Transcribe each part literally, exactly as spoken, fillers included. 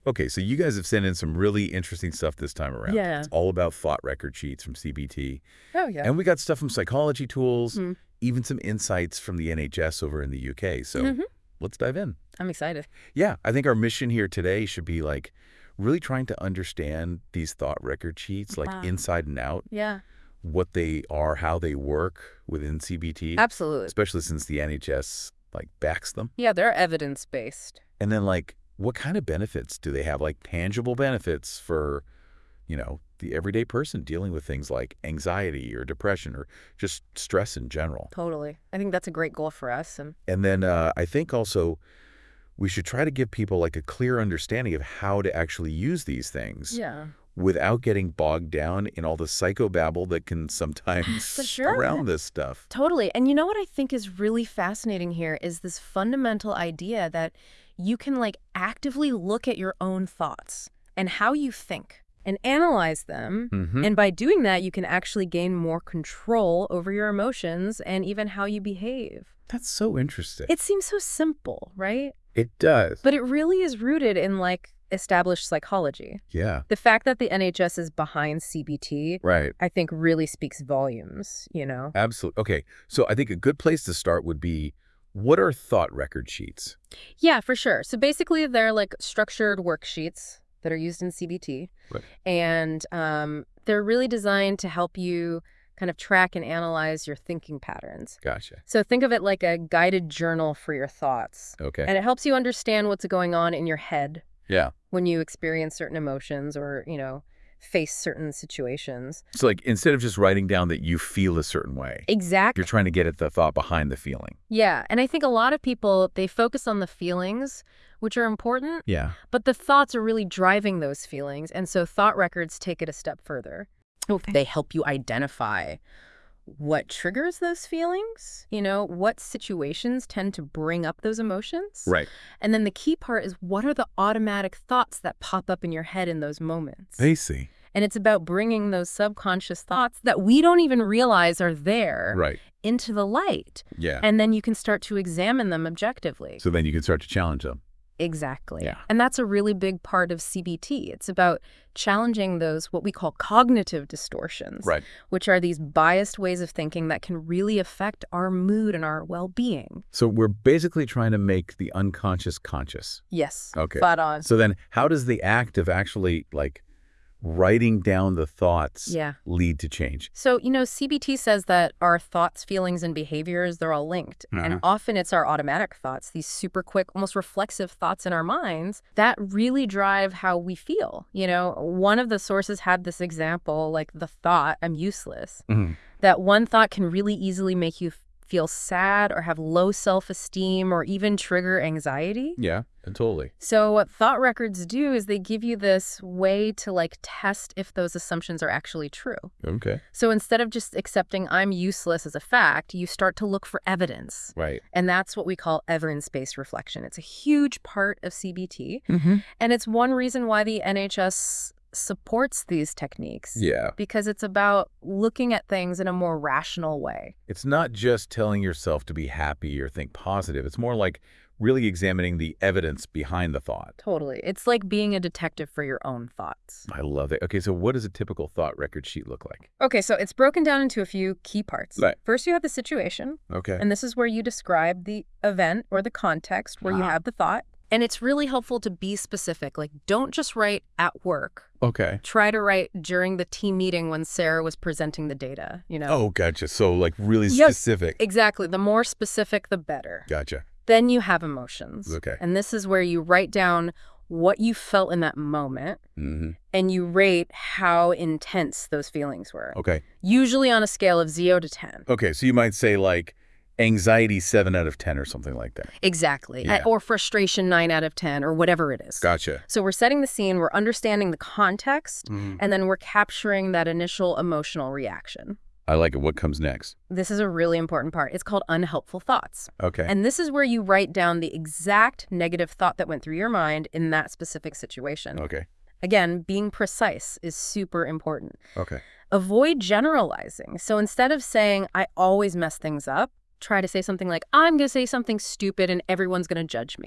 Okay, so you guys have sent in some really interesting stuff this time around. Yeah. It's all about thought record sheets from C B T. Oh, yeah. And we got stuff from Psychology Tools, Mm. even some insights from the N H S over in the U K. So Mhm. let's dive in. I'm excited. Yeah, I think our mission here today should be like really trying to understand these thought record sheets, like Wow. inside and out, Yeah. what they are, how they work within C B T, Absolutely. especially since the N H S like backs them. Yeah, they're evidence-based. And then like, what kind of benefits do they have? Like tangible benefits for, you know, the everyday person dealing with things like anxiety or depression or just stress in general. Totally. I think that's a great goal for us. And And then uh, I think also we should try to give people like a clear understanding of how to actually use these things yeah. without getting bogged down in all the psychobabble that can sometimes For sure. around this stuff. Totally. And you know what I think is really fascinating here is this fundamental idea that you can like actively look at your own thoughts and how you think and analyze them. Mm-hmm. And by doing that, you can actually gain more control over your emotions and even how you behave. That's so interesting. It seems so simple, right? It does. But it really is rooted in like established psychology. Yeah. The fact that the N H S is behind C B T, Right. I think really speaks volumes, you know? Absolutely. Okay. So I think a good place to start would be, what are thought record sheets? Yeah, for sure. So basically they're like structured worksheets that are used in C B T. Right. And um, they're really designed to help you kind of track and analyze your thinking patterns. Gotcha. So think of it like a guided journal for your thoughts. Okay. And it helps you understand what's going on in your head Yeah. when you experience certain emotions or, you know, face certain situations. So like instead of just writing down that you feel a certain way, Exactly. you're trying to get at the thought behind the feeling. Yeah. And I think a lot of people, they focus on the feelings, which are important, Yeah. but the thoughts are really driving those feelings. And so thought records take it a step further. Okay. They help you identify what triggers those feelings, you know, what situations tend to bring up those emotions. Right. And then the key part is, what are the automatic thoughts that pop up in your head in those moments? I see. And it's about bringing those subconscious thoughts that we don't even realize are there Right. into the light. Yeah. And then you can start to examine them objectively. So then you can start to challenge them. Exactly. Yeah. And that's a really big part of C B T. It's about challenging those, what we call cognitive distortions, Right. which are these biased ways of thinking that can really affect our mood and our well-being. So we're basically trying to make the unconscious conscious. Yes. Okay. Spot on. So then how does the act of actually like writing down the thoughts Yeah. lead to change? So, you know, C B T says that our thoughts, feelings, and behaviors, they're all linked. Uh-huh. And often it's our automatic thoughts, these super quick, almost reflexive thoughts in our minds that really drive how we feel. You know, one of the sources had this example, like the thought, I'm useless. Mm-hmm. That one thought can really easily make you f- feel sad or have low self-esteem or even trigger anxiety. Yeah, totally. So what thought records do is they give you this way to like test if those assumptions are actually true. Okay. So instead of just accepting I'm useless as a fact, you start to look for evidence. Right. And that's what we call evidence-based reflection. It's a huge part of C B T. Mm-hmm. And it's one reason why the N H S supports these techniques. Yeah. Because it's about looking at things in a more rational way. It's not just telling yourself to be happy or think positive. It's more like really examining the evidence behind the thought. Totally. It's like being a detective for your own thoughts. I love it. Okay, so what does a typical thought record sheet look like? Okay, so it's broken down into a few key parts. Right. First, you have the situation, Okay. and this is where you describe the event or the context where you Ah. have the thought. And it's really helpful to be specific. Like, don't just write at work. Okay. Try to write during the team meeting when Sarah was presenting the data, you know? Oh, gotcha. So like really Yes. specific. Exactly. The more specific, the better. Gotcha. Then you have emotions. Okay. And this is where you write down what you felt in that moment, Mm-hmm. and you rate how intense those feelings were. Okay. Usually on a scale of zero to ten. Okay, so you might say like anxiety seven out of ten or something like that. Exactly. Yeah. Or frustration nine out of ten or whatever it is. Gotcha. So we're setting the scene, we're understanding the context, Mm. and then we're capturing that initial emotional reaction. I like it. What comes next? This is a really important part. It's called unhelpful thoughts. Okay. And this is where you write down the exact negative thought that went through your mind in that specific situation. Okay. Again, being precise is super important. Okay. Avoid generalizing. So instead of saying, I always mess things up, try to say something like, I'm going to say something stupid and everyone's going to judge me.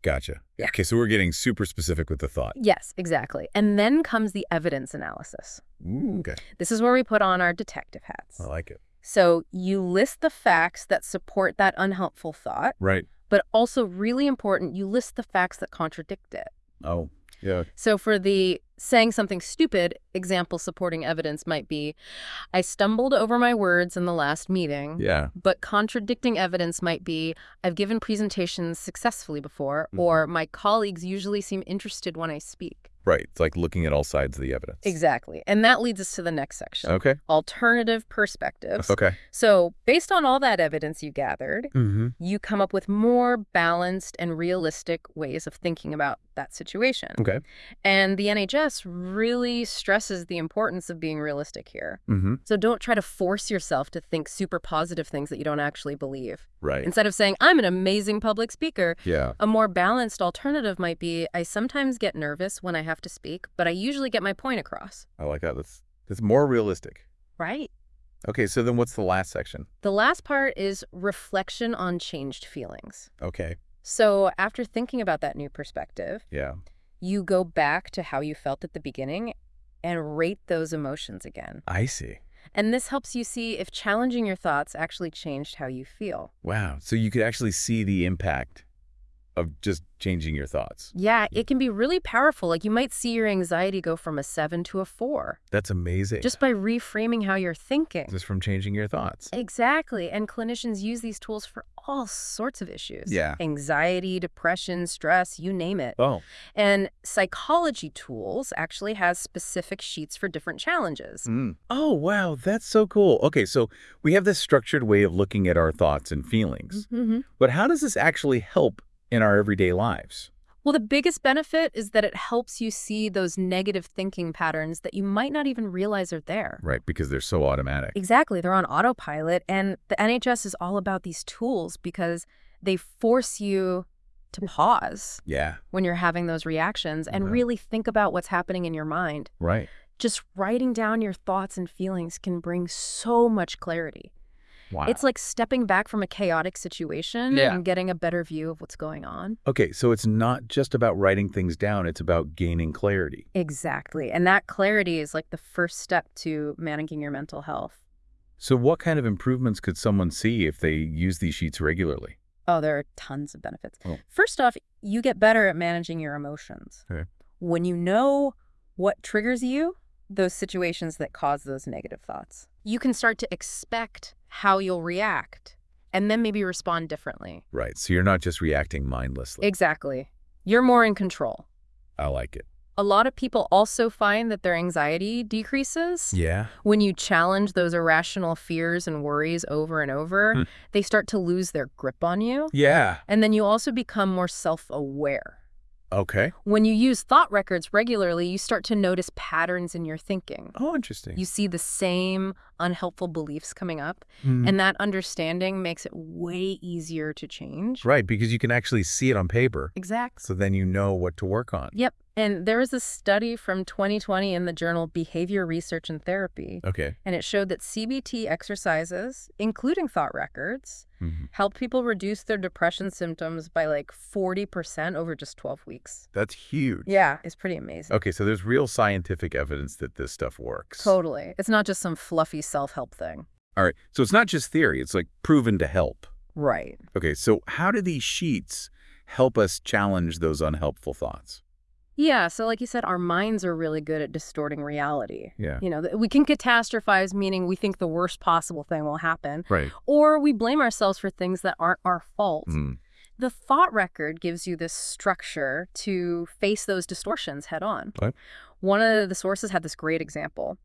Gotcha. Yeah. Okay, so we're getting super specific with the thought. Yes, exactly. And then comes the evidence analysis. Ooh, okay. This is where we put on our detective hats. I like it. So you list the facts that support that unhelpful thought, Right. but also really important, you list the facts that contradict it. Oh, yeah. So for the saying something stupid, example supporting evidence might be, I stumbled over my words in the last meeting. Yeah. But contradicting evidence might be, I've given presentations successfully before, Mhm. or my colleagues usually seem interested when I speak. Right. It's like looking at all sides of the evidence. Exactly. And that leads us to the next section. Okay. Alternative perspectives. Okay. So based on all that evidence you gathered, Mm-hmm. you come up with more balanced and realistic ways of thinking about that situation. Okay. And the N H S really stresses the importance of being realistic here. Mm-hmm. So don't try to force yourself to think super positive things that you don't actually believe. Right. Instead of saying, I'm an amazing public speaker, Yeah. a more balanced alternative might be, I sometimes get nervous when I have to speak, but I usually get my point across. I like that. That's that's more realistic. Right. Okay, so then what's the last section? The last part is reflection on changed feelings. Okay. So after thinking about that new perspective, Yeah. you go back to how you felt at the beginning and rate those emotions again. I see. And this helps you see if challenging your thoughts actually changed how you feel. Wow. So you could actually see the impact of just changing your thoughts. Yeah, it can be really powerful. Like you might see your anxiety go from a seven to a four That's amazing. just by reframing how you're thinking. Just from changing your thoughts. Exactly. And clinicians use these tools for all sorts of issues. Yeah. Anxiety, depression, stress, you name it. Oh. And Psychology Tools actually has specific sheets for different challenges. Mm. Oh, wow. That's so cool. Okay, so we have this structured way of looking at our thoughts and feelings. Mm-hmm. But how does this actually help in our everyday lives? Well, the biggest benefit is that it helps you see those negative thinking patterns that you might not even realize are there. Right, because they're so automatic. Exactly. They're on autopilot. And the N H S is all about these tools because they force you to pause Yeah. when you're having those reactions and Mhm. really think about what's happening in your mind. Right. Just writing down your thoughts and feelings can bring so much clarity. Wow. It's like stepping back from a chaotic situation Yeah. and getting a better view of what's going on. Okay, so it's not just about writing things down, it's about gaining clarity. Exactly. And that clarity is like the first step to managing your mental health. So what kind of improvements could someone see if they use these sheets regularly? Oh, there are tons of benefits. Oh. First off, you get better at managing your emotions. Okay. When you know what triggers you, those situations that cause those negative thoughts, you can start to expect how you'll react and then maybe respond differently. Right, so you're not just reacting mindlessly. Exactly. You're more in control. I like it. A lot of people also find that their anxiety decreases. Yeah? When you challenge those irrational fears and worries over and over, Hmm. they start to lose their grip on you. Yeah. And then you also become more self-aware. Okay. When you use thought records regularly, you start to notice patterns in your thinking. Oh, interesting. You see the same unhelpful beliefs coming up, Hmm. and that understanding makes it way easier to change. Right, because you can actually see it on paper, Exactly. so then you know what to work on. Yep. And there was a study from twenty twenty in the journal Behavior Research and Therapy, Okay. and it showed that C B T exercises, including thought records, Mhm. helped people reduce their depression symptoms by like forty percent over just twelve weeks. That's huge. Yeah, it's pretty amazing. Okay, so there's real scientific evidence that this stuff works. Totally. It's not just some fluffy self-help thing. All right, so it's not just theory, it's like proven to help. Right. Okay, so how do these sheets help us challenge those unhelpful thoughts? Yeah, so like you said, our minds are really good at distorting reality. Yeah. You know, th- we can catastrophize, meaning we think the worst possible thing will happen, Right. or we blame ourselves for things that aren't our fault. Mm. The thought record gives you this structure to face those distortions head on. Okay. One of the sources had this great example.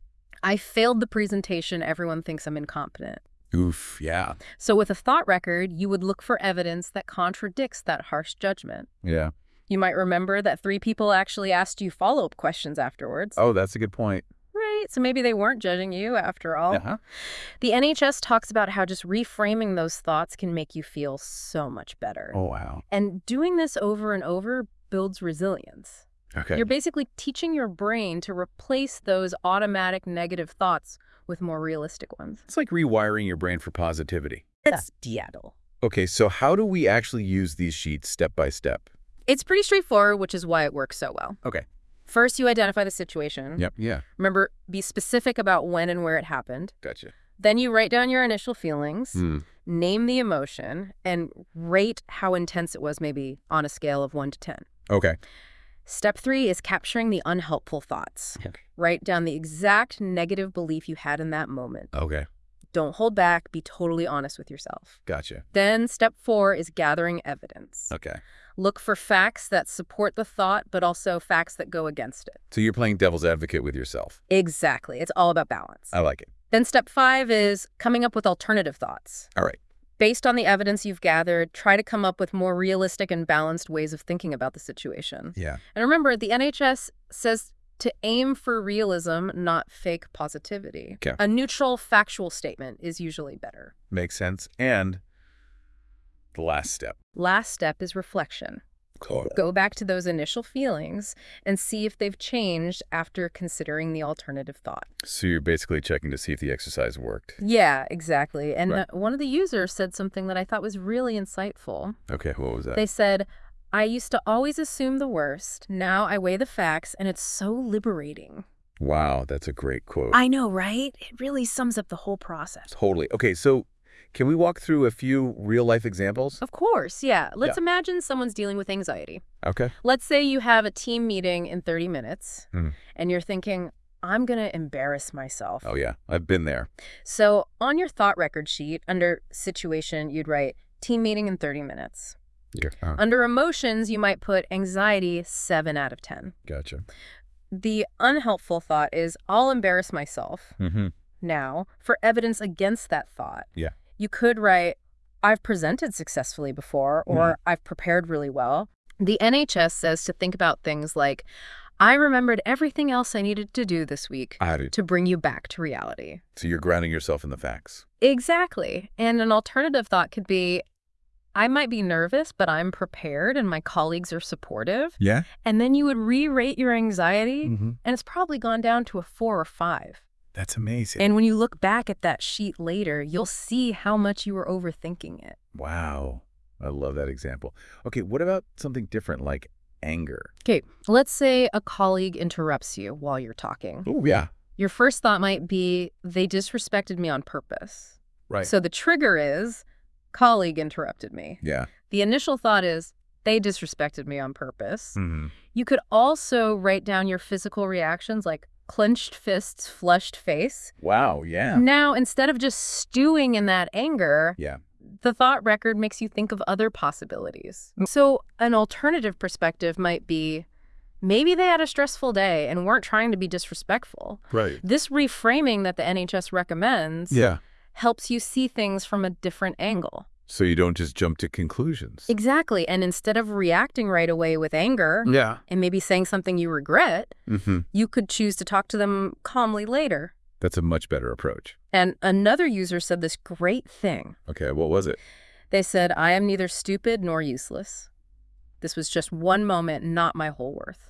I failed the presentation. Everyone thinks I'm incompetent. Oof, yeah. So with a thought record, you would look for evidence that contradicts that harsh judgment. Yeah. You might remember that three people actually asked you follow-up questions afterwards. Oh, that's a good point. Right, so maybe they weren't judging you after all. Uh-huh. The N H S talks about how just reframing those thoughts can make you feel so much better. Oh, wow. And doing this over and over builds resilience. Okay. You're basically teaching your brain to replace those automatic negative thoughts with more realistic ones. It's like rewiring your brain for positivity. That's Diaddle. Okay, so how do we actually use these sheets step by step? It's pretty straightforward, which is why it works so well. Okay. First, you identify the situation. Yep. Yeah. Remember, be specific about when and where it happened. Gotcha. Then you write down your initial feelings, Hmm. name the emotion, and rate how intense it was, maybe on a scale of one to ten. Okay. Step three is capturing the unhelpful thoughts. Write down the exact negative belief you had in that moment. Okay. Don't hold back. Be totally honest with yourself. Gotcha. Then step four is gathering evidence. Okay. Look for facts that support the thought, but also facts that go against it. So you're playing devil's advocate with yourself. Exactly. It's all about balance. I like it. Then step five is coming up with alternative thoughts. All right. Based on the evidence you've gathered, try to come up with more realistic and balanced ways of thinking about the situation. Yeah. And remember, the N H S says to aim for realism, not fake positivity. Okay. A neutral, factual statement is usually better. Makes sense. And the last step. Last step is reflection. Cool. Go back to those initial feelings and see if they've changed after considering the alternative thought. So you're basically checking to see if the exercise worked. Yeah, exactly. And Right. uh, one of the users said something that I thought was really insightful. Okay. What was that? They said, I used to always assume the worst. Now I weigh the facts, and it's so liberating. Wow. That's a great quote. I know, right? It really sums up the whole process. Totally. Okay. So can we walk through a few real life examples? Of course, yeah. Let's Yeah. imagine someone's dealing with anxiety. Okay. Let's say you have a team meeting in thirty minutes, Mhm. and you're thinking, I'm going to embarrass myself. Oh, yeah. I've been there. So on your thought record sheet, under situation, you'd write team meeting in thirty minutes. Yeah. Uh, Under emotions, you might put anxiety seven out of ten. gotcha. The unhelpful thought is, I'll embarrass myself Mm-hmm. now for evidence against that thought. Yeah. You could write, I've presented successfully before, or I've prepared really well. The N H S says to think about things like, I remembered everything else I needed to do this week I do. to bring you back to reality. So you're grounding yourself in the facts. Exactly. And an alternative thought could be, I might be nervous, but I'm prepared and my colleagues are supportive. Yeah. And then you would re-rate your anxiety, Mm-hmm. and it's probably gone down to a four or five. That's amazing. And when you look back at that sheet later, you'll see how much you were overthinking it. Wow. I love that example. Okay. What about something different like anger? Okay, let's say a colleague interrupts you while you're talking. Oh, yeah. Your first thought might be, they disrespected me on purpose. Right. So the trigger is, colleague interrupted me. yeah. The initial thought is, they disrespected me on purpose. Mm-hmm. You could also write down your physical reactions, like clenched fists, flushed face. Wow. Yeah. Now, instead of just stewing in that anger, Yeah. the thought record makes you think of other possibilities. So an alternative perspective might be, maybe they had a stressful day and weren't trying to be disrespectful. Right. This reframing that the N H S recommends Yeah. helps you see things from a different angle. So you don't just jump to conclusions. Exactly. And instead of reacting right away with anger Yeah. and maybe saying something you regret, Mm-hmm. you could choose to talk to them calmly later. That's a much better approach. And another user said this great thing. Okay. What was it? They said, I am neither stupid nor useless. This was just one moment, not my whole worth.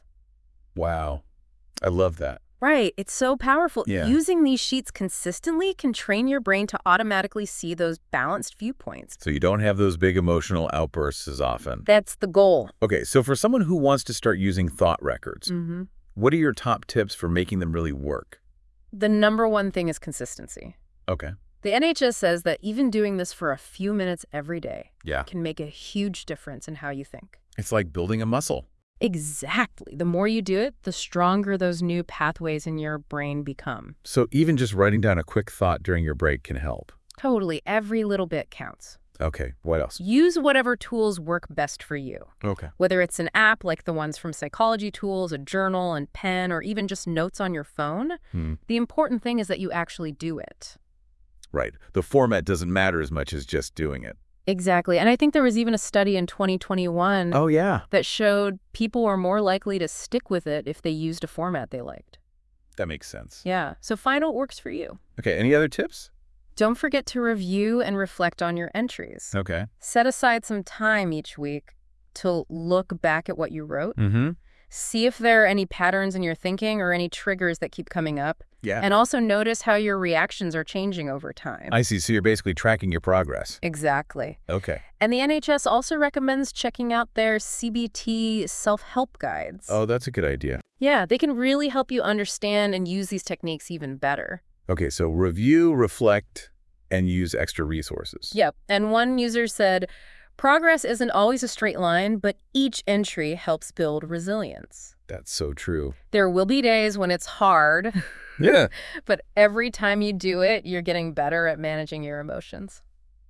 Wow. I love that. Right. It's so powerful. Yeah. Using these sheets consistently can train your brain to automatically see those balanced viewpoints. So you don't have those big emotional outbursts as often. That's the goal. Okay. So for someone who wants to start using thought records, Mm-hmm. what are your top tips for making them really work? The number one thing is consistency. Okay. The N H S says that even doing this for a few minutes every day Yeah. can make a huge difference in how you think. It's like building a muscle. Exactly. The more you do it, the stronger those new pathways in your brain become. So even just writing down a quick thought during your break can help. Totally. Every little bit counts. Okay. What else? Use whatever tools work best for you. Okay. Whether it's an app like the ones from Psychology Tools, a journal and pen, or even just notes on your phone, Hmm. the important thing is that you actually do it. Right. The format doesn't matter as much as just doing it. Exactly. And I think there was even a study in twenty twenty-one Oh, yeah. that showed people were more likely to stick with it if they used a format they liked. That makes sense. Yeah. So find what works for you. Okay. Any other tips? Don't forget to review and reflect on your entries. Okay. Set aside some time each week to look back at what you wrote. Mm-hmm. See if there are any patterns in your thinking or any triggers that keep coming up. Yeah. And also notice how your reactions are changing over time. I see. So you're basically tracking your progress. Exactly. Okay. And the N H S also recommends checking out their C B T self-help guides. Oh, that's a good idea. Yeah, they can really help you understand and use these techniques even better. Okay, so review, reflect, and use extra resources. Yep. And one user said, progress isn't always a straight line, but each entry helps build resilience. That's so true. There will be days when it's hard, Yeah. but every time you do it, you're getting better at managing your emotions.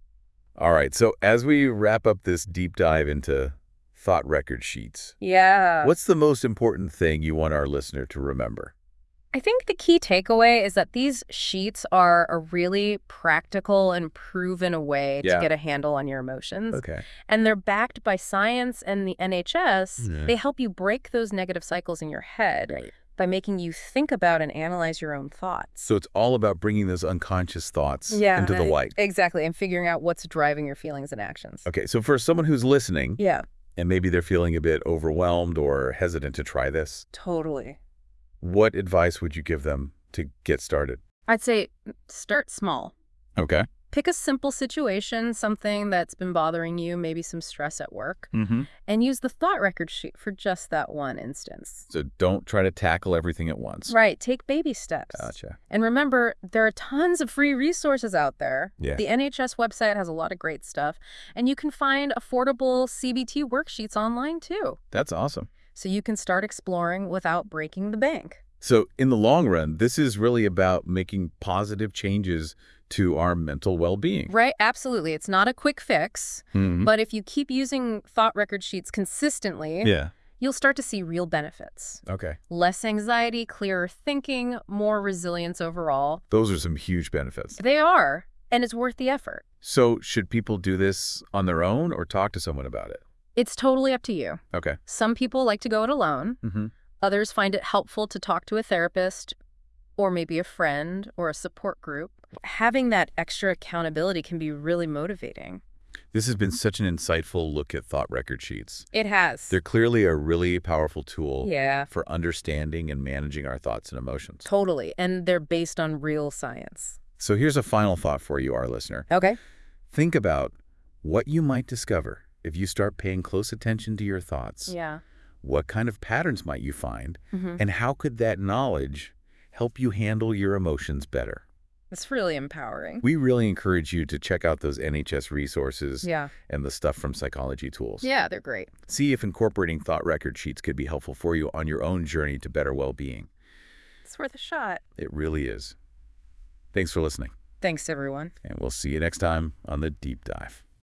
All right, so as we wrap up this deep dive into thought record sheets, Yeah. what's the most important thing you want our listener to remember? I think the key takeaway is that these sheets are a really practical and proven way Yeah. to get a handle on your emotions. Okay. And they're backed by science and the N H S. Yeah. They help you break those negative cycles in your head Right. by making you think about and analyze your own thoughts. So it's all about bringing those unconscious thoughts Yeah, into the I- light. Exactly, and figuring out what's driving your feelings and actions. Okay, so for someone who's listening, Yeah, and maybe they're feeling a bit overwhelmed or hesitant to try this, totally. what advice would you give them to get started? I'd say start small. Okay. Pick a simple situation, something that's been bothering you, maybe some stress at work, Mm-hmm. and use the thought record sheet for just that one instance. So don't try to tackle everything at once. Right, take baby steps. Gotcha. And remember, there are tons of free resources out there. Yeah. The N H S website has a lot of great stuff, and you can find affordable C B T worksheets online too. That's awesome. So you can start exploring without breaking the bank. So in the long run, this is really about making positive changes to our mental well-being. Right, absolutely. It's not a quick fix, Mhm. but if you keep using thought record sheets consistently, Yeah. you'll start to see real benefits. Okay. Less anxiety, clearer thinking, more resilience overall. Those are some huge benefits. They are, and it's worth the effort. So should people do this on their own or talk to someone about it? It's totally up to you. Okay. Some people like to go it alone. Mm-hmm. Others find it helpful to talk to a therapist or maybe a friend or a support group. Having that extra accountability can be really motivating. This has been such an insightful look at thought record sheets. It has. They're clearly a really powerful tool Yeah, for understanding and managing our thoughts and emotions. totally. And they're based on real science. So here's a final thought for you, our listener. Okay. Think about what you might discover if you start paying close attention to your thoughts. Yeah. What kind of patterns might you find? Mm-hmm. And how could that knowledge help you handle your emotions better? It's really empowering. We really encourage you to check out those N H S resources Yeah. and the stuff from Psychology Tools. Yeah, they're great. See if incorporating thought record sheets could be helpful for you on your own journey to better well-being. It's worth a shot. It really is. Thanks for listening, Thanks, everyone. and we'll see you next time on The Deep Dive.